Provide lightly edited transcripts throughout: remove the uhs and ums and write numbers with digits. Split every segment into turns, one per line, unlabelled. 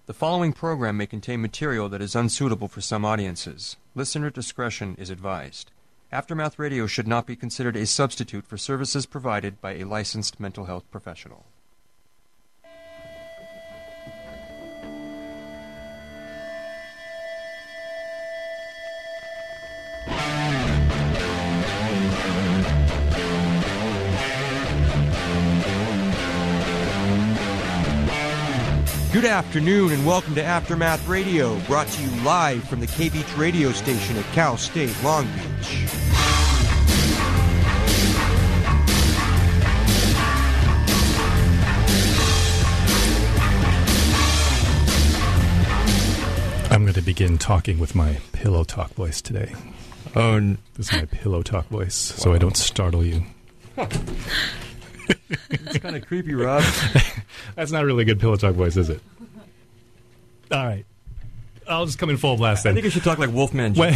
The following program may contain material that is unsuitable for some audiences. Listener discretion is advised. Aftermath Radio should not be considered a substitute for services provided by a licensed mental health professional. Good afternoon and welcome to Aftermath Radio, brought to you live from the K-Beach radio station at Cal State Long Beach.
I'm going to begin talking with my pillow talk voice today.
Oh,
this is my pillow talk voice, so I don't startle you.
It's kind of creepy, Rob.
That's not really a good pillow talk voice, is it? All right. I'll just come in full blast then.
I think you should talk like Wolfman Jack.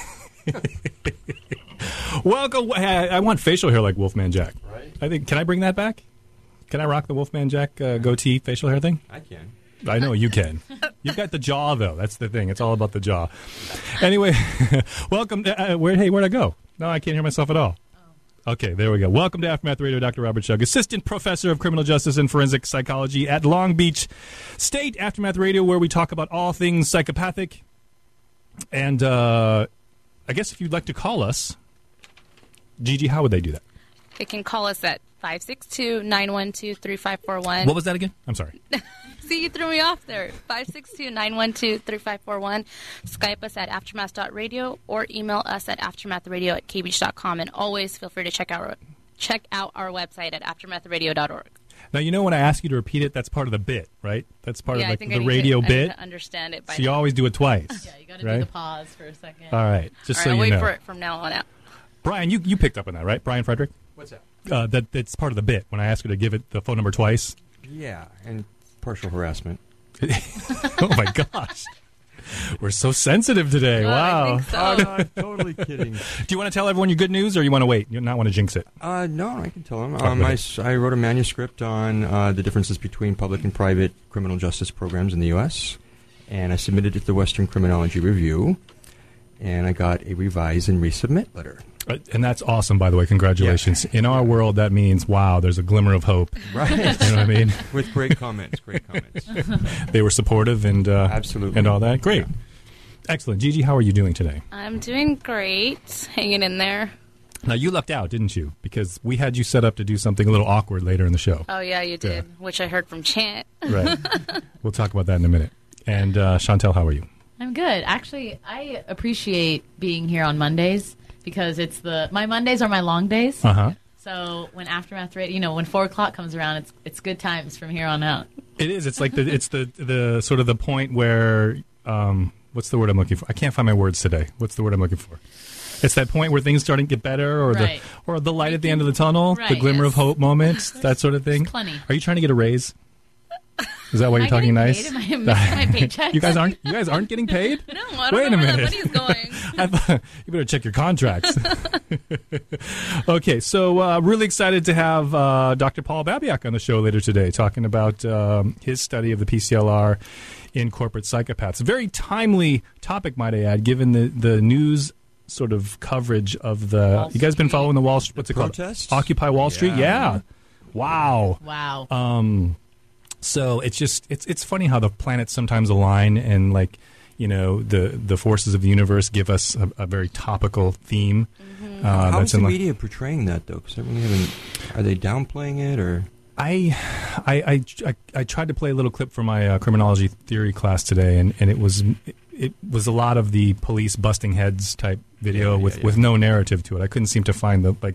Welcome. I want facial hair like Wolfman Jack.
Right.
Can I bring that back? Can I rock the Wolfman Jack goatee facial hair thing?
I can.
I know you can. You've got the jaw, though. That's the thing. It's all about the jaw. Anyway, welcome. Where'd I go? No, I can't hear myself at all. Okay, there we go. Welcome to Aftermath Radio, Dr. Robert Shug, Assistant Professor of Criminal Justice and Forensic Psychology at Long Beach State. Aftermath Radio, where we talk about all things psychopathic. And I guess if you'd like to call us, Gigi, how would they do that?
They can call us at 562-912-3541.
What was that again? I'm sorry.
See, you threw me off there. 562-912-3541. Skype us at aftermath.radio or email us at aftermathradio@kbeach.com. And always feel free to check out our website at aftermathradio.org.
Now, you know when I ask you to repeat it, that's part of the bit, right? That's part of the radio bit.
I need to understand it by
so you always do it twice.
Yeah, you got to do the pause for a second.
All right, just
all
so
right,
you
I'll
know.
wait for it from now on out.
Brian, you picked up on that, right? Brian Frederick?
What's that?
That's part of the bit. When I ask you to give it the phone number twice.
Yeah, and partial harassment.
Oh, my gosh. We're so sensitive today. Wow.
I think so.
I'm totally kidding.
Do you want to tell everyone your good news, or you want to wait? You not want to jinx it?
No, I can tell them. I wrote a manuscript on the differences between public and private criminal justice programs in the U.S., and I submitted it to the Western Criminology Review, and I got a revise and resubmit letter.
And that's awesome, by the way. Congratulations. Yeah. In our world, that means, wow, there's a glimmer of hope.
Right.
You know what I mean?
With great comments.
They were supportive and
absolutely,
and all that. Great.
Yeah.
Excellent. Gigi, how are you doing today?
I'm doing great. Hanging in there.
Now, you lucked out, didn't you? Because we had you set up to do something a little awkward later in the show.
Oh, yeah, you did, which I heard from Chant.
Right. We'll talk about that in a minute. And Chantel, how are you?
I'm good. Actually, I appreciate being here on Mondays because my Mondays are my long days.
Uh-huh.
So when Aftermath Radio, when 4 o'clock comes around, it's good times from here on out.
It is. It's like the sort of the point where what's the word I'm looking for? I can't find my words today. What's the word I'm looking for? It's that point where things starting to get better, or
right.
the light at the end of the tunnel,
right,
the glimmer
yes.
of hope moments, that sort of thing.
There's plenty.
Are you trying to get a raise? Is that why you're talking nice?
Am I missing my paycheck?
You guys aren't getting paid?
No, I don't
Wait
know
a
where
minute.
that money's going.
I thought you better check your contracts. Okay, so really excited to have Dr. Paul Babiak on the show later today, talking about his study of the PCLR in corporate psychopaths. A very timely topic, might I add, given the news sort of coverage of the. You guys been following the Wall Street? What's it
protests?
called? Occupy Wall Street. Yeah. Wow.
Wow.
So it's funny how the planets sometimes align, and the forces of the universe give us a very topical theme.
Mm-hmm.
How is the media portraying that, though? Because are they downplaying it, or?
I tried to play a little clip for my criminology theory class today, and it was a lot of the police busting heads type video with no narrative to it. I couldn't seem to find the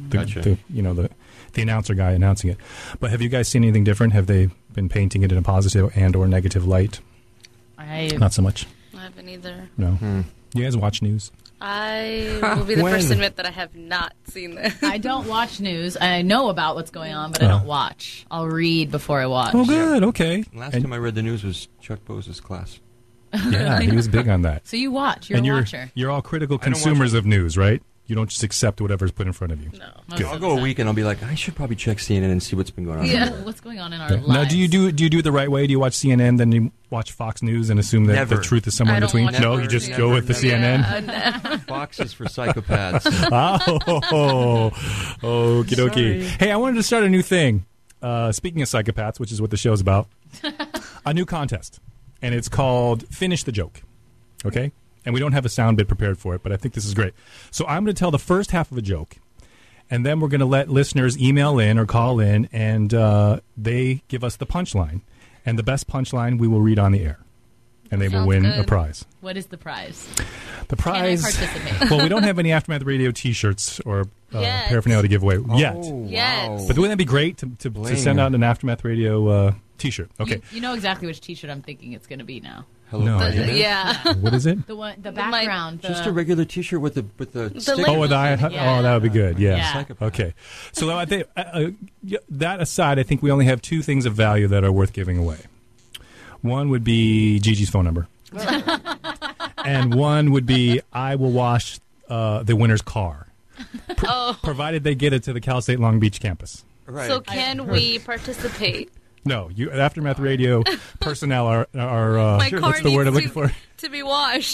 announcer guy announcing it. But have you guys seen anything different? Have they been painting it in a positive and or negative light? Not so much.
I haven't either.
No. You guys watch news?
I will be the first to admit that I have not seen this.
I don't watch news. I know about what's going on, but I don't watch. I'll read before I watch.
Oh, good. Okay.
Last time I read the news was Chuck Bose's class.
Yeah, he was big on that.
So you watch. You're a watcher.
You're all critical consumers of news, right? You don't just accept whatever's put in front of you.
No.
Good.
I'll go a week and I'll be like, I should probably check CNN and see what's been going on.
Yeah.
What's going on in our
Okay.
lives?
Now, do you do it the right way? Do you watch CNN, then you watch Fox News and assume that
Never.
the truth is somewhere
I
in
don't
between?
watch
No,
never,
you just
never,
go with the
never.
CNN.
Yeah,
Fox is for psychopaths.
Oh, okie dokie.
Sorry.
Hey, I wanted to start a new thing. Speaking of psychopaths, which is what the show's about, a new contest. And it's called Finish the Joke. Okay? And we don't have a sound bit prepared for it, but I think this is great. So I'm going to tell the first half of a joke, and then we're going to let listeners email in or call in, and they give us the punchline. And the best punchline we will read on the air. And they will
Sounds
win
good.
a prize.
What is the prize?
The
Can I
prize.
participate?
Well, we don't have any Aftermath Radio T-shirts or
Yet.
paraphernalia to give away yet.
Oh,
Yes.
wow.
But wouldn't that be great to
Bling.
send out an Aftermath Radio T-shirt? Okay.
You know exactly which T-shirt I'm thinking it's going to be now.
Hello,
No,
my
I
name
didn't.
is-
yeah.
What is it?
The one, the
My-
background.
Just a regular T-shirt with the sticker.
label.
Oh, with the eye.
Yeah.
Oh, that would be good. Yeah.
Yeah.
Psychopath.
Okay. So I think that aside, I think we only have two things of value that are worth giving away. One would be Gigi's phone number, and one would be I will wash the winner's car, provided they get it to the Cal State Long Beach campus.
Right.
So can we participate?
No, you Aftermath Radio personnel are
My car
what's the word I'm looking
needs
for?
to be washed.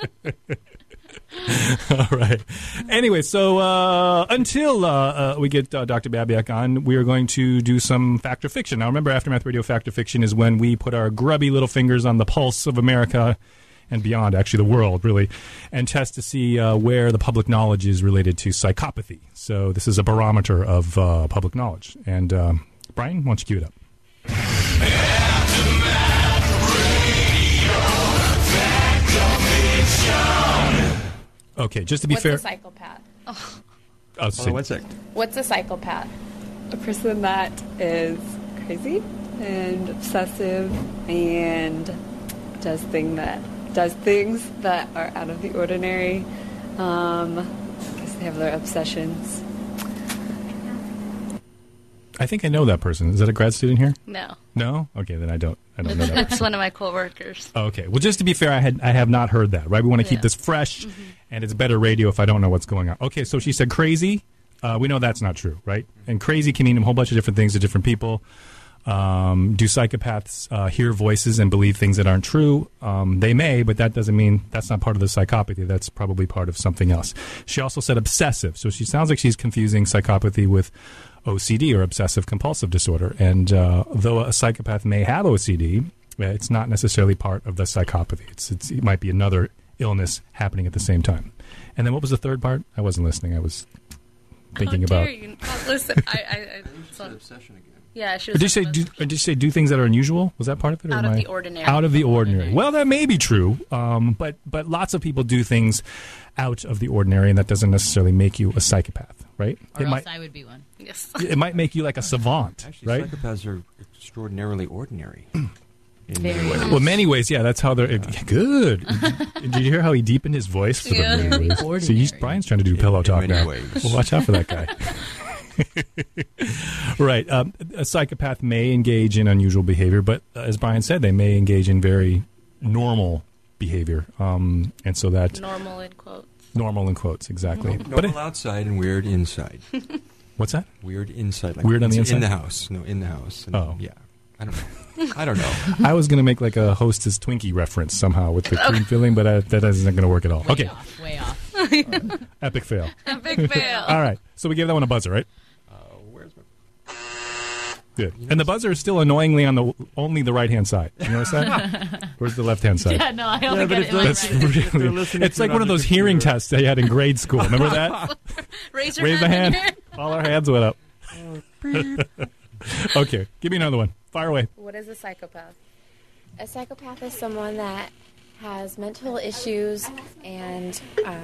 All right. Anyway, so until we get Dr. Babiak on, we are going to do some fact or fiction. Now, remember, Aftermath Radio Fact or Fiction is when we put our grubby little fingers on the pulse of America and beyond, actually the world, really, and test to see where the public knowledge is related to psychopathy. So this is a barometer of public knowledge. And Brian, why don't you cue it up? Okay, just to be
What's
fair.
a psychopath?
I'll say-
One sec.
What's a psychopath?
A person that is crazy and obsessive and does things that are out of the ordinary. Because they have their obsessions.
I think I know that person. Is that a grad student here?
No.
No? Okay, then I don't know that
That's
person.
one of my coworkers.
Okay. Well, just to be fair, I have not heard that, right? We want to keep
Yeah.
this fresh, and it's better radio if I don't know what's going on. Okay, so she said crazy. We know that's not true, right? And crazy can mean a whole bunch of different things to different people. Do psychopaths hear voices and believe things that aren't true? They may, but that doesn't mean that's not part of the psychopathy. That's probably part of something else. She also said obsessive. So she sounds like she's confusing psychopathy with OCD or obsessive compulsive disorder. And though a psychopath may have OCD, it's not necessarily part of the psychopathy. It might be another illness happening at the same time. And then what was the third part? I wasn't listening. I was thinking
How
about.
dare you? Listen,
Obsession again.
yeah, she was.
Did you say do things that are unusual? Was that part of it? Or
Out
am
of
I-
the ordinary.
Out of the ordinary. Well, that may be true, but lots of people do things out of the ordinary, and that doesn't necessarily make you a psychopath, right?
Or
It
else
might
I would be one.
Yes.
it might make you like a savant,
Actually,
right?
psychopaths are extraordinarily ordinary. In
Very
many ways.
Well, in many ways, yeah, that's how they're good. Did you hear how he deepened his voice? For
Yeah.
the many ways?
Ordinary.
See, Brian's trying to do pillow
In
talk
many
now.
ways.
Well, watch out for that guy. Right. A psychopath may engage in unusual behavior, but as Brian said, they may engage in very normal behavior. And so that
Normal in quotes.
normal in quotes, exactly. But
Normal outside and weird inside.
what's that?
Weird inside. Like
Weird on the
it's
inside?
In the house. No, in the house. And,
Oh.
Yeah. I don't know. I don't know.
I was going to make like a Hostess Twinkie reference somehow with the cream filling, but that isn't going to work at all. Okay.
Way off.
Epic fail.
Big fail.
All right. So we gave that one a buzzer, right?
Where's my...
Good. And the buzzer is still annoyingly on only the right-hand side. You notice that? Where's the left-hand side?
Yeah, no, I only
but
get
if
it in my
That's
right.
they're
really,
listening
it's
to
like
it
one
on
of
the
those hearing
computer.
tests they had in grade school. Remember that?
Raise your
Raise the hand.
hand.
All our hands went up. Okay. Give me another one. Fire away.
What is a psychopath?
A psychopath is someone that has mental issues and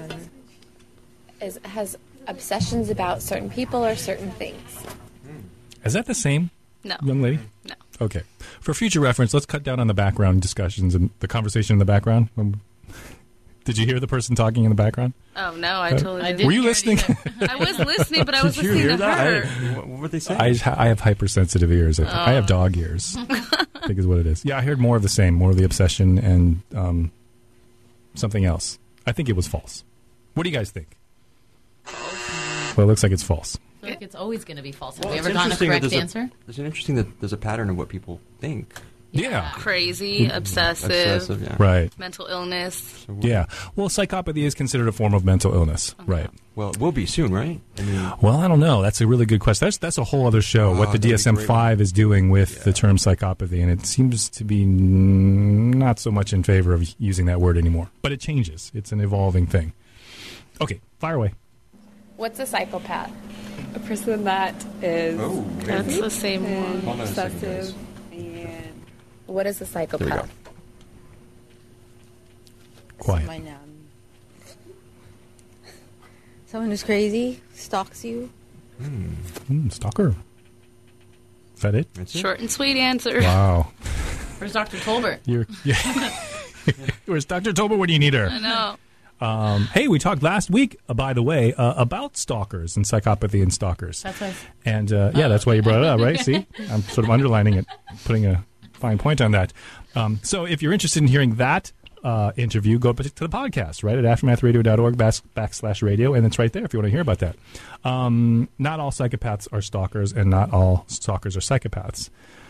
has obsessions about certain people or certain things.
Is that the same,
No.
young lady?
No.
Okay. For future reference, let's cut down on the background discussions and the conversation in the background. Did you hear the person talking in the background?
Oh no, I totally
I
didn't.
didn't
Were you
hear it
listening?
either.
I was listening, but I was
Did you
listening
hear
to
that?
her.
What were they saying?
I have hypersensitive ears. I have dog ears. I think is what it is. Yeah, I heard more of the same, more of the obsession and something else. I think it was false. What do you guys think? Well, it looks like it's false.
I feel like it's always going to be false. Have
Well,
we
it's
ever gotten a
interesting that
correct
there's
answer?
It's interesting that there's a pattern of what people think.
Yeah.
Crazy, obsessive,
yeah.
Right.
mental illness.
So
Yeah. Well, psychopathy is considered a form of mental illness. Right.
Well, it will be soon, right? I mean,
Well, I don't know. That's a really good question. That's a whole other show, what the
that'd be a great
DSM-5 is doing with the term psychopathy, and it seems to be not so much in favor of using that word anymore. But it changes. It's an evolving thing. Okay, fire away.
What's a psychopath?
A person that is
That's
crazy
the same
and
Hold on a second,
obsessive and
What is a
there you
psychopath?
go.
Quiet.
Someone who's crazy, stalks you.
Stalker. Is that it?
That's it.
Short and sweet answer.
Wow.
Where's Dr. Tolbert?
Where's Dr. Tolbert when you need her?
I know.
Hey, we talked last week, by the way, about stalkers and psychopathy and stalkers.
That's why.
And that's why you brought it up, right? See? I'm sort of underlining it, putting a fine point on that. So if you're interested in hearing that interview, go to the podcast, right, at aftermathradio.org/radio, and it's right there if you want to hear about that. Not all psychopaths are stalkers, and not all stalkers are psychopaths.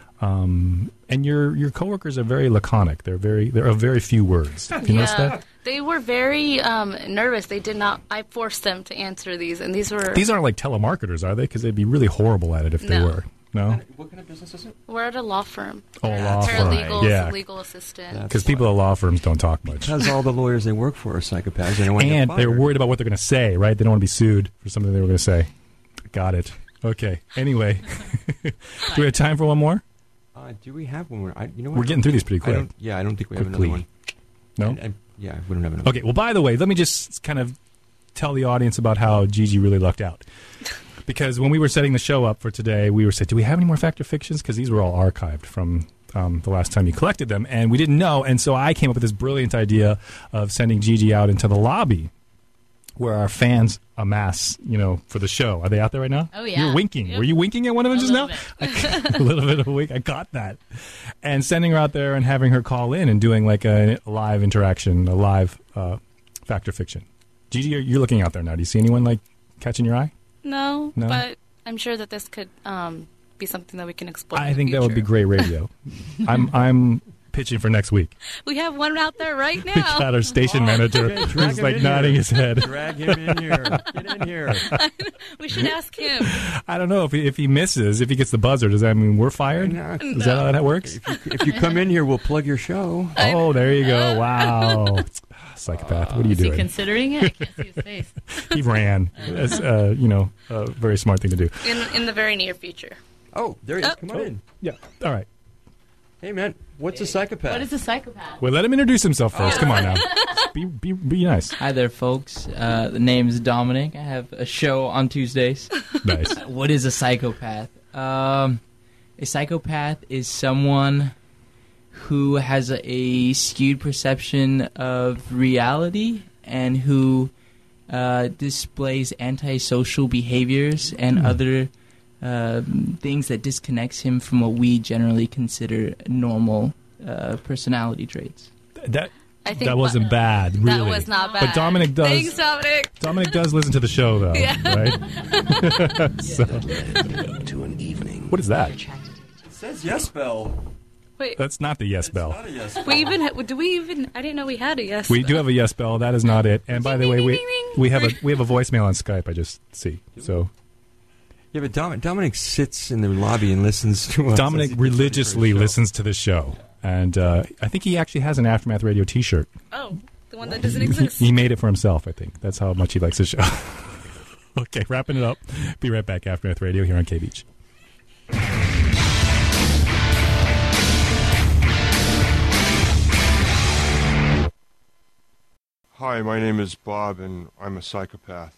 And your coworkers are very laconic. There are very few words. Have you noticed that?
They were very nervous. They did not. I forced them to answer these, and these
These aren't like telemarketers, are they? Because they'd be really horrible at it if they
No.
were. No?
What kind of business is it?
We're at a law firm.
Oh, law firm.
Paralegals,
Yeah.
legal assistant.
Because people at law firms don't talk much.
Because all the lawyers they work for are psychopaths. They don't want to
And
get
they're
fired.
worried about what they're going to say, right? They don't want to be sued for something they were going to say. Got it. Okay. Anyway, do we have time for one more?
Do we have one more? You know what?
We're getting through these pretty quick.
I don't think we have
Quickly.
another one.
No?
Yeah, we don't have another
Okay. Well, by the way, let me just kind of tell the audience about how Gigi really lucked out. Because when we were setting the show up for today, we were saying, do we have any more Fact or Fictions? Because these were all archived from the last time you collected them. And we didn't know. And so I came up with this brilliant idea of sending Gigi out into the lobby where our fans amass, for the show. Are they out there right now?
Oh, yeah.
You're winking.
Yep.
Were you winking at one of them
A
just now?
little
A little bit of a wink. I got that. And sending her out there and having her call in and doing like a live interaction, a live Fact or Fiction. Gigi, you're looking out there now. Do you see anyone like catching your eye?
No,
No?
but I'm sure that this could be something that we can explore. in
I
the
think that would be
future.
great radio. I'm pitching for next week.
We have one out there right
We
now.
got our station manager
Okay, drag
who's
him
like
in
nodding
here.
his head.
Drag him in here. Get in here.
We should ask him.
I don't know if he misses, if he gets the buzzer. Does that mean we're fired?
No.
Is that how that works?
If you come in here, we'll plug your show.
Oh, there you go. Wow. Psychopath. What are you
Is he
doing?
considering it? I can't see his face.
He ran. That's, a very smart thing to do.
In the very near future.
Oh, there you Come on in.
Yeah. All right.
Hey, man. What's a psychopath?
What is a psychopath?
Well, let him introduce himself first. Come on now. Be nice.
Hi there, folks. The name is Dominic. I have a show on Tuesdays.
Nice.
What is a psychopath? A psychopath is someone who has a skewed perception of reality and who displays antisocial behaviors and other things that disconnects him from what we generally consider normal personality traits.
I think
That wasn't bad, really.
That was not bad.
But Dominic does.
Thanks, Dominic.
Dominic does listen to the show, though,
Yeah.
right? So,
to an evening.
what is that?
It says yes bell.
Wait,
That's not the yes bell.
Not a yes bell.
do we even? I didn't know we had a yes.
We do have a yes bell. That is not it. And by the way,
Ding, ding, ding,
we have a voicemail on Skype. I just see. So
Yeah, but Dominic sits in the lobby and listens to us.
Dominic religiously listens to the show, and I think he actually has an Aftermath Radio T-shirt.
Oh, the one that doesn't exist.
He made it for himself. I think that's how much he likes the show. Okay, wrapping it up. Be right back. Aftermath Radio here on K-Beach.
Hi, my name is Bob, and I'm a psychopath.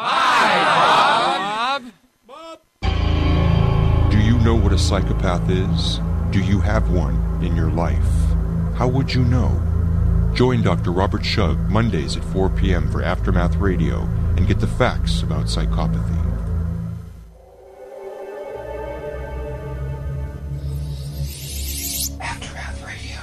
Hi, Bob!
Do you know what a psychopath is? Do you have one in your life? How would you know? Join Dr. Robert Shug Mondays at 4 p.m. for Aftermath Radio and get the facts about psychopathy.
Aftermath Radio.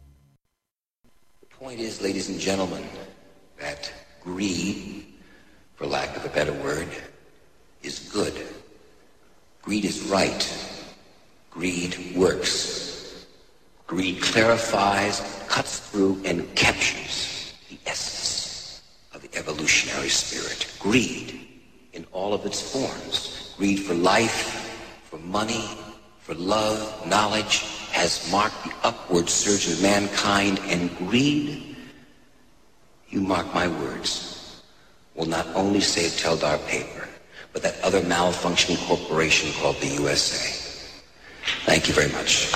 The point is, ladies and gentlemen, that greed, for lack of a better word, is good. Greed is right. Greed works. Greed clarifies, cuts through, and captures the essence of the evolutionary spirit. Greed in all of its forms. Greed for life, for money, for love, knowledge, has marked the upward surge of mankind, and greed, you mark my words, will not only save Teldar Paper, but that other malfunctioning corporation called the USA. Thank you very much.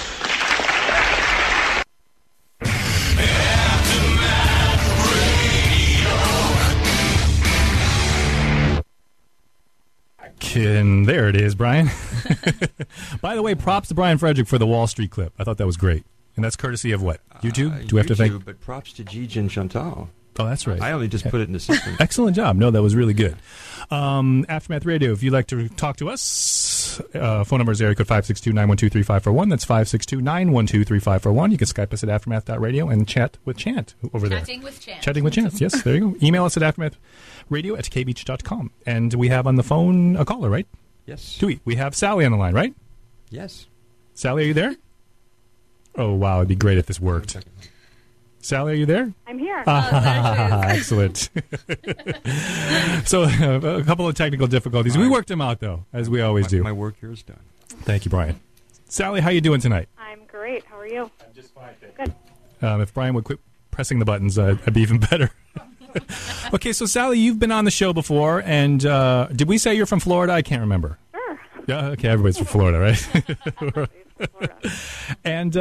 And there it is, Brian. By the way, props to Brian Frederick for the Wall Street clip. I thought that was great. And that's courtesy of what? YouTube? Do we have to thank?
But props to Gigi and Chantal.
Oh, that's right.
I only just put it in the system.
Excellent job. No, that was really good. Aftermath Radio, if you'd like to talk to us, phone number is area code 562-912-3541. That's 562-912-3541. You can Skype us at aftermath.radio and chat with Chant over there.
Chatting with Chant.
Chatting with Chant. Yes, there you go. Email us at aftermathradio@kbeach.com. And we have on the phone a caller, right?
Yes.
Do we have Sally on the line, right?
Yes.
Sally, are you there? Oh, wow. It'd be great if this worked. Sally, are you there?
I'm here.
Excellent. So, a couple of technical difficulties. We worked them out, though, as we always do.
My work here is done.
Thank you, Brian. Sally, how you doing tonight?
I'm great. How are you?
I'm just fine, thank
you.
Good. If Brian would quit pressing the buttons, I'd be even better. Okay, so Sally, you've been on the show before, and did we say you're from Florida? I can't remember.
Sure.
Yeah, okay, everybody's from Florida, right?
Florida.
And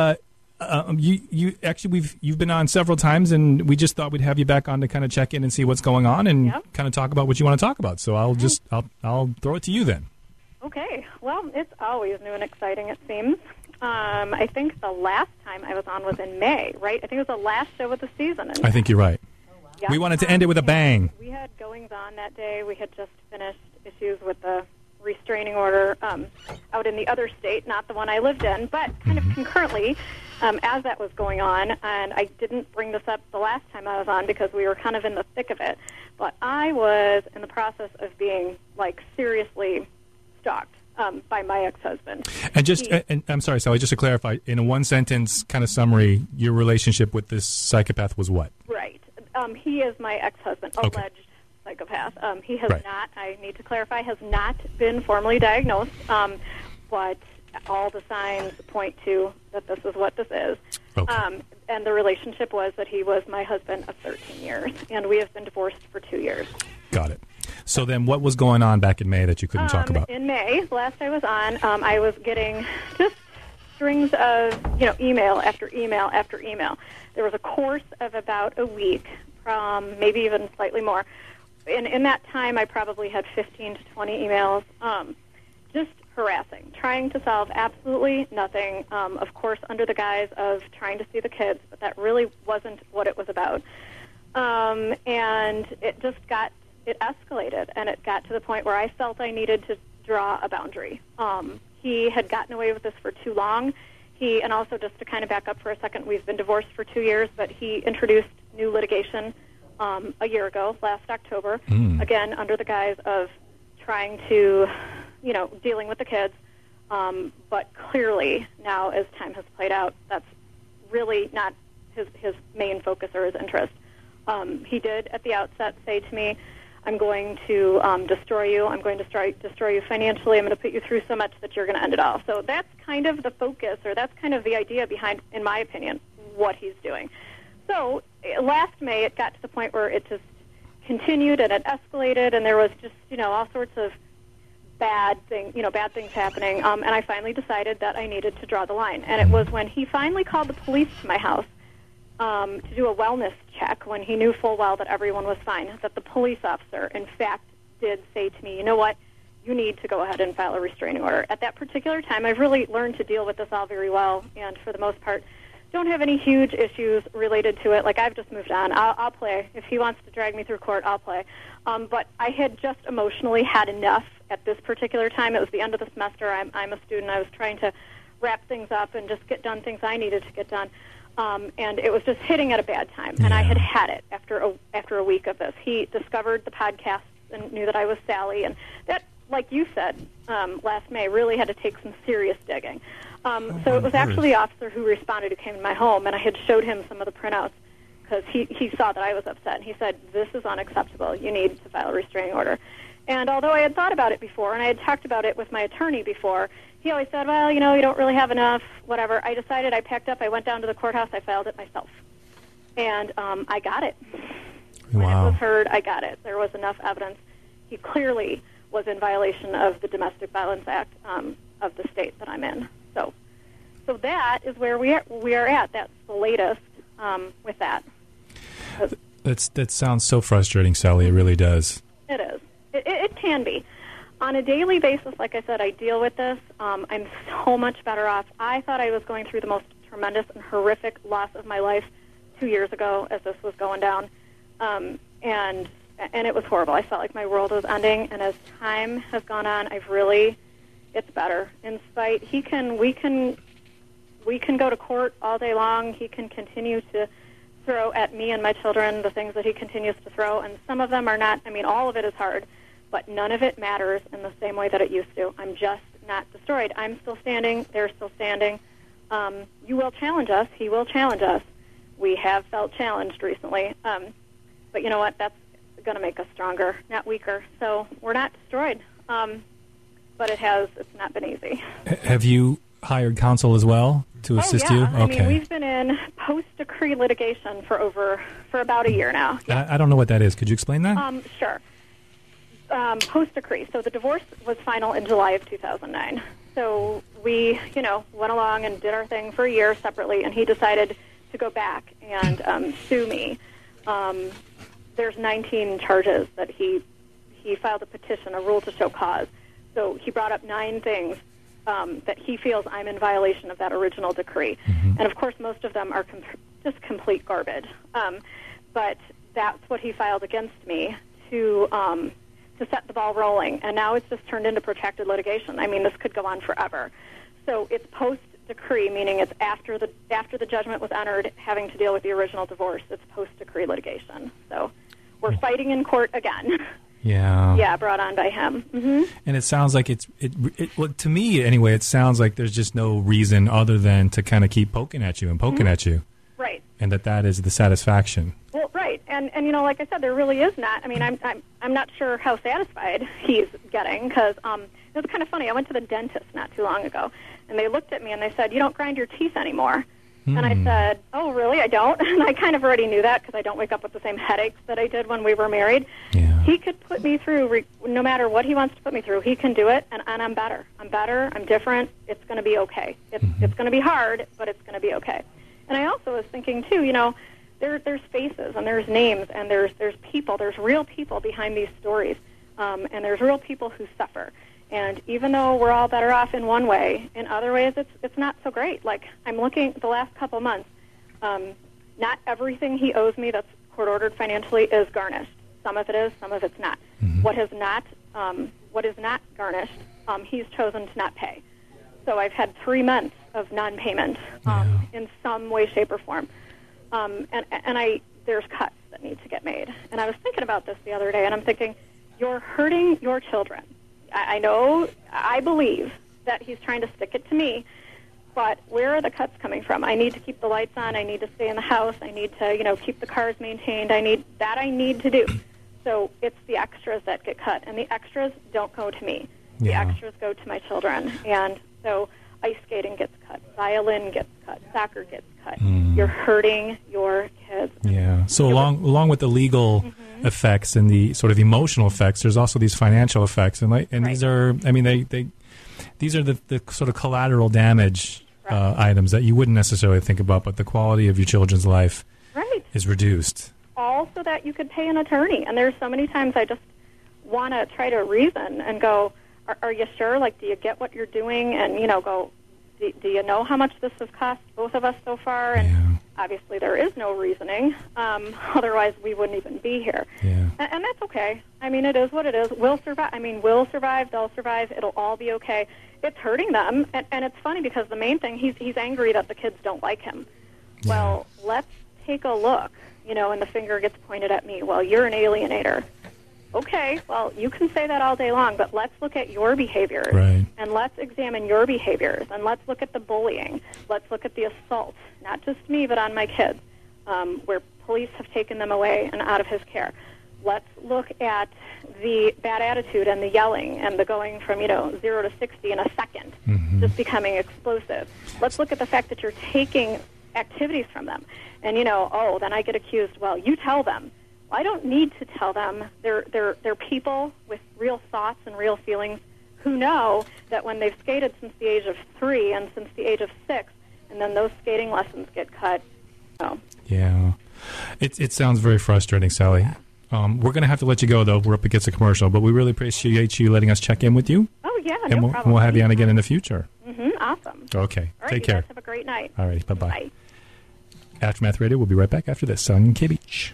you've been on several times, and we just thought we'd have you back on to kind of check in and see what's going on, and kind of talk about what you want to talk about. So I'll throw it to you then.
Okay. Well, it's always new and exciting, it seems. I think the last time I was on was in May, right? I think it was the last show of the season.
I think you're right.
Yeah.
We wanted to end it with a bang.
We had goings on that day. We had just finished issues with the restraining order out in the other state, not the one I lived in, but kind of concurrently as that was going on. And I didn't bring this up the last time I was on because we were kind of in the thick of it. But I was in the process of being, like, seriously stalked by my ex-husband.
And I'm sorry, Sally, just to clarify, in a one-sentence kind of summary, your relationship with this psychopath was what?
Right. He is my ex-husband, alleged psychopath. He has not, I need to clarify, has not been formally diagnosed, but all the signs point to that this is what this is.
Okay.
And the relationship was that he was my husband of 13 years, and we have been divorced for 2 years.
Got it. So then what was going on back in May that you couldn't talk about?
In May, last I was on, I was getting just strings of, email after email after email. There was a course of about a week, maybe even slightly more. In that time, I probably had 15 to 20 emails, just harassing, trying to solve absolutely nothing, of course, under the guise of trying to see the kids, but that really wasn't what it was about. And it just it escalated, and it got to the point where I felt I needed to draw a boundary. He had gotten away with this for too long. And also just to kind of back up for a second, we've been divorced for 2 years, but he introduced new litigation a year ago, last October, again, under the guise of trying to, dealing with the kids. But clearly now, as time has played out, that's really not his main focus or his interest. He did at the outset say to me, I'm going to destroy you. I'm going to destroy you financially. I'm going to put you through so much that you're going to end it all. So that's kind of the focus, or that's kind of the idea behind, in my opinion, what he's doing. So last May, it got to the point where it just continued and it escalated, and there was just, all sorts of bad things happening. And I finally decided that I needed to draw the line. And it was when he finally called the police to my house to do a wellness check, when he knew full well that everyone was fine, that the police officer, in fact, did say to me, you know what, you need to go ahead and file a restraining order. At that particular time, I've really learned to deal with this all very well, and for the most part, don't have any huge issues related to it. Like, I've just moved on. I'll play. If he wants to drag me through court, I'll play. But I had just emotionally had enough at this particular time. It was the end of the semester. I'm a student. I was trying to wrap things up and just get done things I needed to get done. And it was just hitting at a bad time. And I had it after a week of this. He discovered the podcast and knew that I was Sally. And that, like you said, last May, really had to take some serious digging. So it was actually the officer who responded who came to my home, and I had showed him some of the printouts because he saw that I was upset. And he said, this is unacceptable. You need to file a restraining order. And although I had thought about it before, and I had talked about it with my attorney before, he always said, well, you don't really have enough, whatever. I decided, I packed up, I went down to the courthouse, I filed it myself. And I got it. When it was heard, I got it. There was enough evidence. He clearly was in violation of the Domestic Violence Act of the state that I'm in. So that is where we are at. That's the latest with that.
That sounds so frustrating, Sally. It really does.
It is. It can be. On a daily basis, like I said, I deal with this. I'm so much better off. I thought I was going through the most tremendous and horrific loss of my life 2 years ago as this was going down. And it was horrible. I felt like my world was ending. And as time has gone on, it's better. In spite, we can go to court all day long. He can continue to throw at me and my children the things that he continues to throw. And some of them are not, all of it is hard. But none of it matters in the same way that it used to. I'm just not destroyed. I'm still standing. They're still standing. You will challenge us. He will challenge us. We have felt challenged recently. But you know what? That's going to make us stronger, not weaker. So we're not destroyed. But it's not been easy.
Have you hired counsel as well to assist you?
Okay. We've been in post-decree litigation for about a year now.
Yeah. I don't know what that is. Could you explain that?
Sure. Post-decree. So the divorce was final in July of 2009. So we, went along and did our thing for a year separately, and he decided to go back and sue me. There's 19 charges that he filed a petition, a rule to show cause. So he brought up 9 things that he feels I'm in violation of that original decree. Mm-hmm. And, of course, most of them are just complete garbage. But that's what he filed against me to set the ball rolling, and now it's just turned into protracted litigation. This could go on forever. So it's post-decree, meaning it's after the judgment was entered, having to deal with the original divorce. It's post-decree litigation. So we're fighting in court again.
Yeah.
Yeah, brought on by him. Mm-hmm.
And it sounds like well, to me anyway, it sounds like there's just no reason other than to kind of keep poking at you and poking at you.
Right.
And that is the satisfaction.
Well, right, and like I said, there really is not. I'm not sure how satisfied he's getting because it was kind of funny. I went to the dentist not too long ago, and they looked at me and they said, "You don't grind your teeth anymore." And I said, "Oh, really? I don't." And I kind of already knew that because I don't wake up with the same headaches that I did when we were married.
Yeah.
He could put me through no matter what he wants to put me through. He can do it, and I'm better. I'm better. I'm different. It's going to be okay. It's going to be hard, but it's going to be okay. And I also was thinking too, there's faces and there's names and there's people, there's real people behind these stories, and there's real people who suffer. And even though we're all better off in one way, in other ways it's not so great. Like I'm looking the last couple months, not everything he owes me that's court ordered financially is garnished. Some of it is, some of it's not. Mm-hmm. What is not garnished, he's chosen to not pay. So I've had 3 months of non-payment in some way, shape, or form. And there's cuts that need to get made. And I was thinking about this the other day, and I'm thinking, you're hurting your children. I believe that he's trying to stick it to me, but where are the cuts coming from? I need to keep the lights on. I need to stay in the house. I need to, keep the cars maintained. I need to do. So it's the extras that get cut, and the extras don't go to me. The extras go to my children. And so ice skating gets cut, violin gets cut, soccer gets cut. You're hurting your kids.
Yeah. So along with the legal effects and the sort of emotional effects, there's also these financial effects, and these are, these are the sort of collateral damage items that you wouldn't necessarily think about, but the quality of your children's life is reduced.
All so that you could pay an attorney, and there's so many times I just want to try to reason and go, Are you sure? Like, do you get what you're doing? And, go, do you know how much this has cost both of us so far? And obviously there is no reasoning. Otherwise we wouldn't even be here.
Yeah.
And that's okay. It is what it is. We'll survive. We'll survive. They'll survive. It'll all be okay. It's hurting them. And it's funny because the main thing, he's angry that the kids don't like him. Yeah. Well, let's take a look, and the finger gets pointed at me. Well, you're an alienator. Okay, well, you can say that all day long, but let's look at your behaviors.
Right.
And let's examine your behaviors. And let's look at the bullying. Let's look at the assault, not just me, but on my kids, where police have taken them away and out of his care. Let's look at the bad attitude and the yelling and the going from, 0 to 60 in a second, just becoming explosive. Let's look at the fact that you're taking activities from them. And, then I get accused, well, you tell them. Well, I don't need to tell them. They're people with real thoughts and real feelings who know that when they've skated since the age of 3 and since the age of 6, and then those skating lessons get cut.
Yeah. It sounds very frustrating, Sally. We're going to have to let you go, though. We're up against a commercial, but we really appreciate you letting us check in with you.
Oh, yeah,
and
no problem.
We'll have you on again in the future.
Awesome.
Okay.
All right,
take care.
Guys have a great night.
All right. Bye-bye.
Bye.
Aftermath Radio, we'll be right back after this on K-Beach.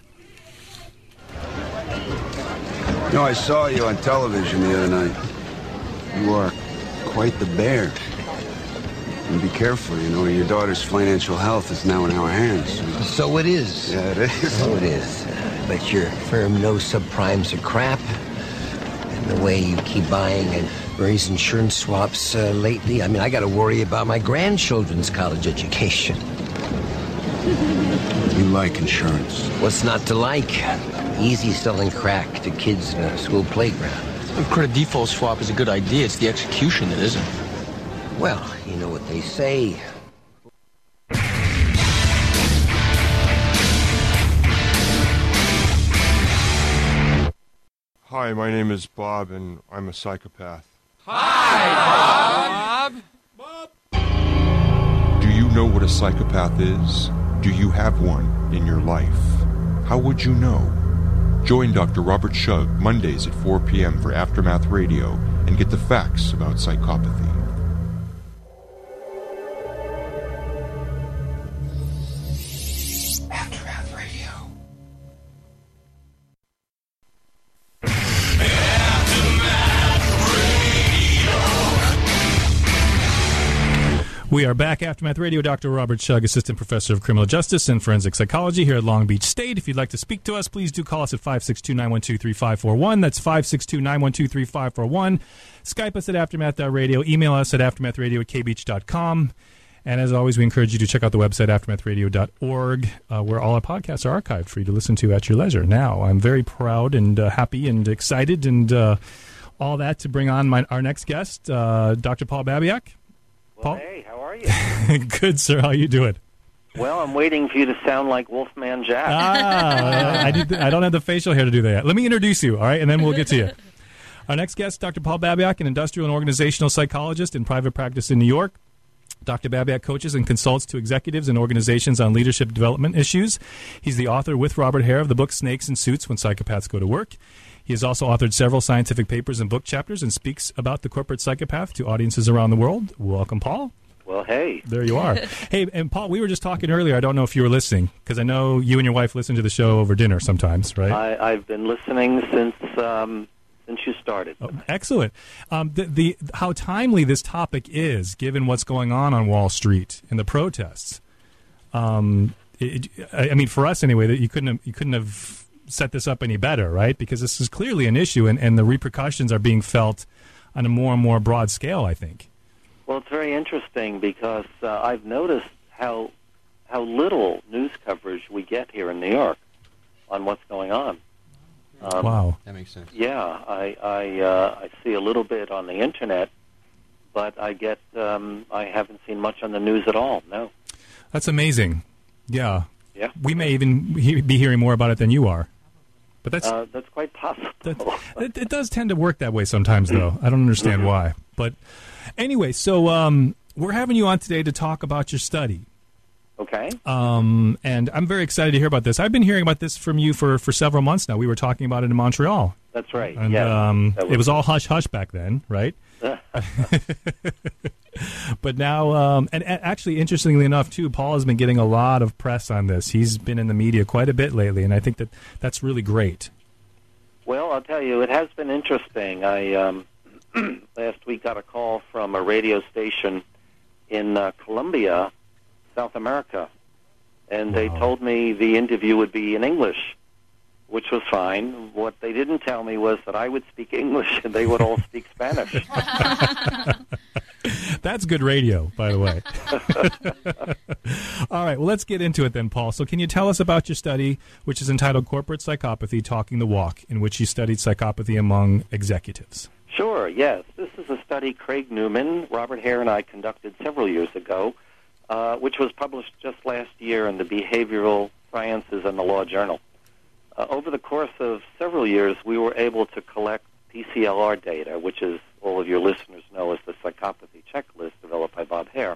I saw you on television the other night. You are quite the bear. And be careful, your daughter's financial health is now in our hands.
So it is.
Yeah, it is.
So it is. But your firm knows subprimes are crap. And the way you keep buying and various insurance swaps lately, I got to worry about my grandchildren's college education.
You like insurance.
What's not to like? Easy selling crack to kids in a school playground.
A credit default swap is a good idea. It's the execution that isn't.
Well, you know what they say.
Hi, my name is Bob, and I'm a psychopath.
Hi, Bob!
Do you know what a psychopath is? Do you have one in your life? How would you know? Join Dr. Robert Shug Mondays at 4 p.m. for Aftermath Radio and get the facts about psychopathy.
Aftermath Radio.
We are back. Aftermath Radio. Dr. Robert Shug, Assistant Professor of Criminal Justice and Forensic Psychology here at Long Beach State. If you'd like to speak to us, please do call us at 562-912-3541. That's 562-912-3541. Skype us at aftermath.radio. Email us at aftermathradio@kbeach.com. And as always, we encourage you to check out the website, aftermathradio.org, where all our podcasts are archived for you to listen to at your leisure. Now, I'm very proud and happy and excited and all that to bring on our next guest, Dr. Paul Babiak.
Well, hey, how are you?
Good, sir. How you doing?
Well, I'm waiting for you to sound like Wolfman Jack.
I don't have the facial hair to do that. Let me introduce you, all right, and then we'll get to you. Our next guest, Dr. Paul Babiak, an industrial and organizational psychologist in private practice in New York. Dr. Babiak coaches and consults to executives and organizations on leadership development issues. He's the author, with Robert Hare, of the book Snakes in Suits When Psychopaths Go to Work. He has also authored several scientific papers and book chapters and speaks about the corporate psychopath to audiences around the world. Welcome, Paul.
Well, hey.
There you are. Hey, and Paul, we were just talking earlier. I don't know if you were listening, because I know you and your wife listen to the show over dinner sometimes, right?
I've been listening since you started.
Oh, excellent. How timely this topic is, given what's going on Wall Street and the protests. I mean, for us anyway, that you couldn't have set this up any better, right? Because this is clearly an issue, and the repercussions are being felt on a more and more broad scale, I think.
Well, it's very interesting because I've noticed how little news coverage we get here in New York on what's going on.
Wow,
that makes sense.
Yeah, I see a little bit on the internet, but I haven't seen much on the news at all. No,
that's amazing. Yeah,
yeah.
We may even be hearing more about it than you are. But
that's quite possible.
It does tend to work that way sometimes, though. I don't understand why. But anyway, so we're having you on today to talk about your study.
Okay.
And I'm very excited to hear about this. I've been hearing about this from you for several months now. We were talking about it in Montreal.
That's right.
And it was all hush-hush back then, right? But now, and actually, interestingly enough, too, Paul has been getting a lot of press on this. He's been in the media quite a bit lately, and I think that's really great.
Well, I'll tell you, it has been interesting. I last week got a call from a radio station in Colombia, South America, and they told me the interview would be in English. which was fine. What they didn't tell me was that I would speak English and they would all speak Spanish.
That's good radio, by the way. All right, well, let's get into it then, Paul. So can you tell us about your study, which is entitled Corporate Psychopathy, Talking the Walk, in which you studied psychopathy among executives?
Sure, yes. This is a study Craig Newman, Robert Hare, and I conducted several years ago, which was published just last year in the Behavioral Sciences and the Law Journal. Over the course of several years, we were able to collect PCLR data, which is, all of your listeners know, as the psychopathy checklist developed by Bob Hare,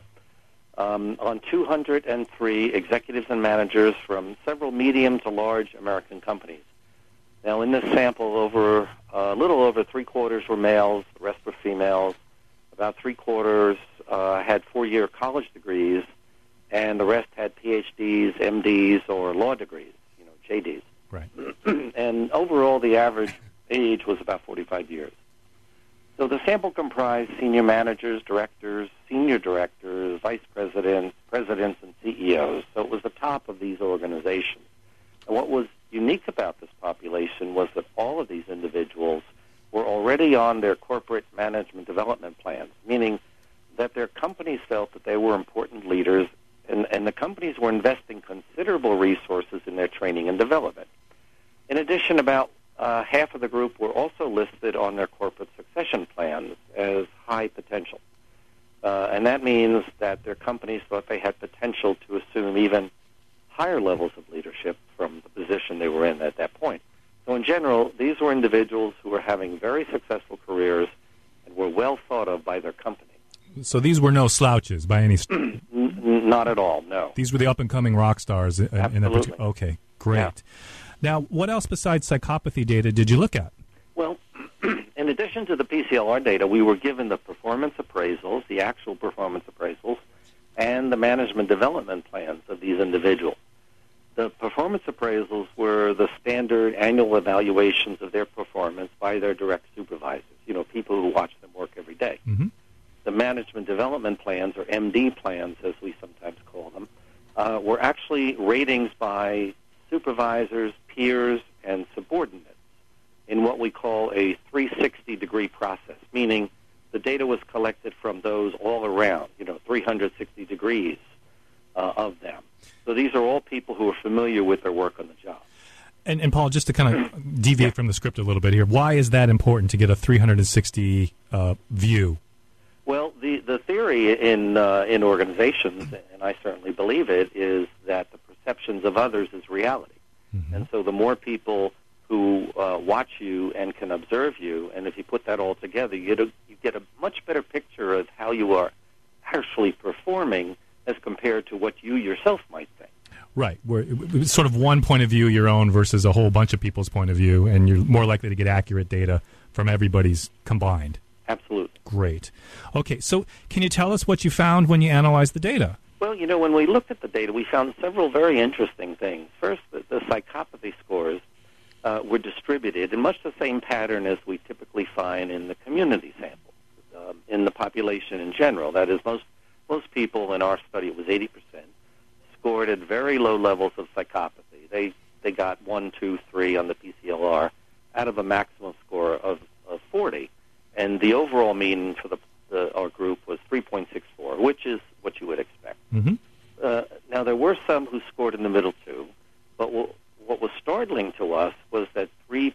on 203 executives and managers from several medium to large American companies. Now, in this sample, a little over three-quarters were males, the rest were females. About three-quarters had four-year college degrees, and the rest had PhDs, MDs, or law degrees, JDs.
Right.
And overall, the average age was about 45 years. So the sample comprised senior managers, directors, senior directors, vice presidents, presidents, and CEOs. So it was the top of these organizations. And what was unique about this population was that all of these individuals were already on their corporate management development plans, meaning that their companies felt that they were important leaders, and the companies were investing considerable resources in their training and development. In addition, about half of the group were also listed on their corporate succession plans as high potential. And that means that their companies thought they had potential to assume even higher levels of leadership from the position they were in at that point. So in general, these were individuals who were having very successful careers and were well thought of by their company.
So these were no slouches by any
Not at all, no.
These were the up-and-coming rock stars.
Absolutely.
Okay, great.
Yeah.
Now, what else besides psychopathy data did you look at?
Well, in addition to the PCLR data, we were given the performance appraisals, the actual performance appraisals, and the management development plans of these individuals. The performance appraisals were the standard annual evaluations of their performance by their direct supervisors, people who watch them work every day.
Mm-hmm.
The management development plans, or MD plans as we sometimes call them, were actually ratings by supervisors, peers, and subordinates in what we call a 360-degree process, meaning the data was collected from those all around, 360 degrees of them. So these are all people who are familiar with their work on the job.
And Paul, just to kind of deviate from the script a little bit here, why is that important to get a 360 view?
Well, the theory in organizations, and I certainly believe it, is that the perceptions of others is reality. Mm-hmm. And so the more people who watch you and can observe you, and if you put that all together, you get a much better picture of how you are actually performing as compared to what you yourself might think.
Right. It's sort of one point of view, your own, versus a whole bunch of people's point of view, and you're more likely to get accurate data from everybody's combined.
Absolutely.
Great. Okay, so can you tell us what you found when you analyzed the data?
Well, when we looked at the data, we found several very interesting things. First, the psychopathy scores were distributed in much the same pattern as we typically find in the community samples, in the population in general. That is, most people in our study, it was 80%, scored at very low levels of psychopathy. They got 1, 2, 3 on the PCLR out of a maximum score of 40. And the overall mean for our group was 3.64, which is what you would expect.
Mm-hmm.
Now, there were some who scored in the middle, too. But what was startling to us was that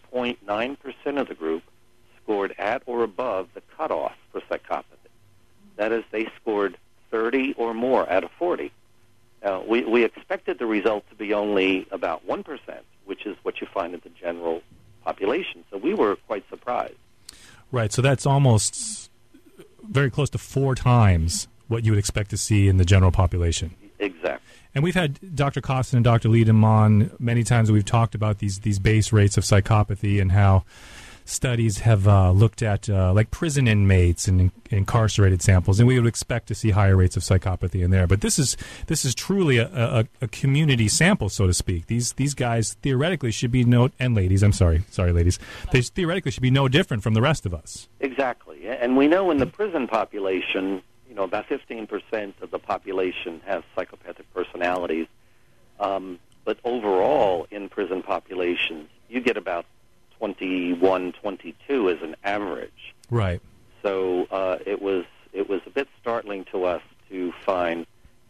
3.9% of the group scored at or above the cutoff for psychopathy. That is, they scored 30 or more out of 40. Now, we expected the result to be only about 1%, which is what you find in the general population. So we were quite surprised.
Right, so that's almost very close to 4 times what you would expect to see in the general population.
Exactly.
And we've had Dr. Costin and Dr. Leadham on many times. We've talked about these base rates of psychopathy and how studies have looked at like prison inmates and incarcerated samples, and we would expect to see higher rates of psychopathy in there. But this is truly a community sample, so to speak. These guys theoretically should be and ladies, I'm sorry ladies, they theoretically should be no different from the rest of us.
Exactly, and we know in the prison population, about 15% of the population has psychopathic personalities. But overall, in prison populations, you get about 21, 22 as an average.
Right.
So it was a bit startling to us to find